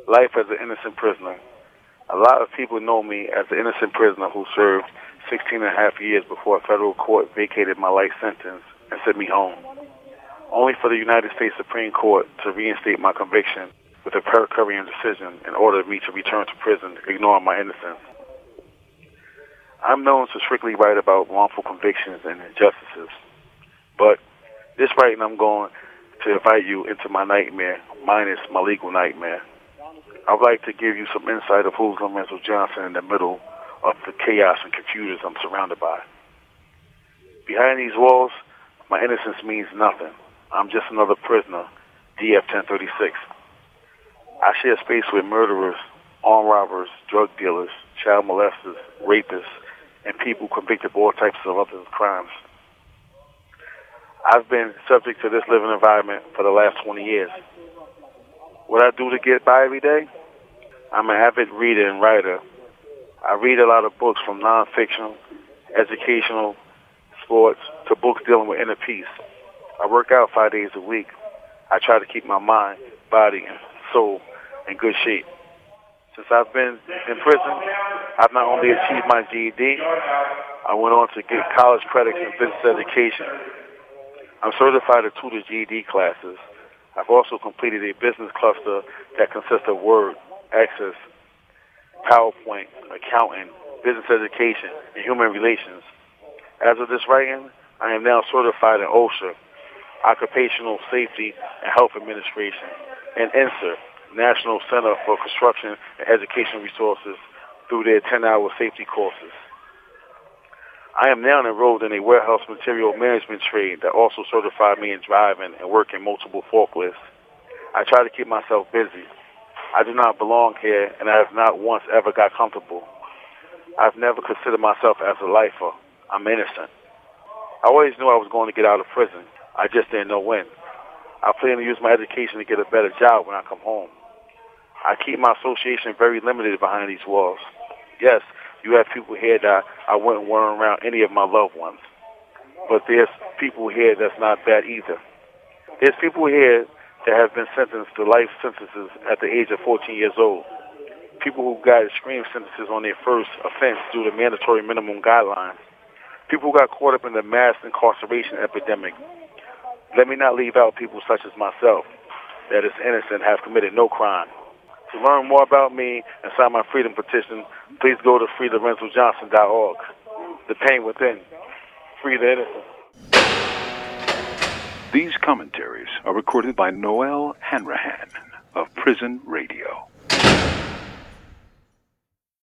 Life as an innocent prisoner. A lot of people know me as an innocent prisoner who served 16 and a half years before a federal court vacated my life sentence and sent me home, only for the United States Supreme Court to reinstate my conviction with a per curiam decision in order for me to return to prison, ignoring my innocence. I'm known to strictly write about wrongful convictions and injustices, but this writing I'm going to invite you into my nightmare, minus my legal nightmare. I'd like to give you some insight of who's Lorenzo Johnson in the middle of the chaos and confusion I'm surrounded by. Behind these walls, my innocence means nothing. I'm just another prisoner, DF-1036. I share space with murderers, armed robbers, drug dealers, child molesters, rapists, and people convicted of all types of other crimes. I've been subject to this living environment for the last 20 years. What I do to get by every day? I'm an avid reader and writer. I read a lot of books from nonfiction, educational, sports, to books dealing with inner peace. I work out 5 days a week. I try to keep my mind, body, and soul in good shape. Since I've been in prison, I've not only achieved my GED, I went on to get college credits in business education. I'm certified to tutor GED classes. I've also completed a business cluster that consists of Word, Access, PowerPoint, accounting, business education, and human relations. As of this writing, I am now certified in OSHA, Occupational Safety and Health Administration, and NSER, National Center for Construction and Education Resources, through their 10-hour safety courses. I am now enrolled in a warehouse material management trade that also certified me in driving and working multiple forklifts. I try to keep myself busy. I do not belong here, and I have not once ever got comfortable. I've never considered myself as a lifer. I'm innocent. I always knew I was going to get out of prison. I just didn't know when. I plan to use my education to get a better job when I come home. I keep my association very limited behind these walls. Yes, you have people here that I wouldn't want around any of my loved ones. But there's people here that's not bad either. There's people here that have been sentenced to life sentences at the age of 14 years old. People who got extreme sentences on their first offense due to mandatory minimum guidelines. People who got caught up in the mass incarceration epidemic. Let me not leave out people such as myself that is innocent, have committed no crime. To learn more about me and sign my freedom petition, please go to freelorenzojohnson.org. The pain within. Free the innocent. These commentaries are recorded by Noel Hanrahan of Prison Radio.